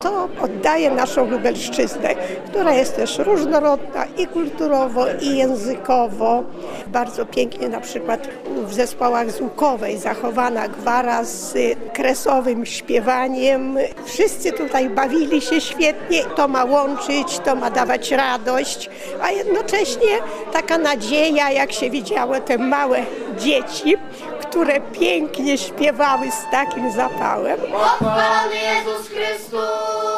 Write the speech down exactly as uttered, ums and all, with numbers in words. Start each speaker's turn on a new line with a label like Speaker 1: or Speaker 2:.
Speaker 1: To oddaje naszą Lubelszczyznę, która jest też różnorodna i kulturowo, i językowo. Bardzo pięknie na przykład w zespołach z Łukowej zachowana gwara z kresowym śpiewaniem. Wszyscy tutaj bawili się świetnie. To ma łączyć, to ma dawać radość, a jednocześnie taka nadzieja, jak się widziało te małe dzieci, które pięknie śpiewały z takim zapałem.
Speaker 2: Pochwalony Jezus Chrystus!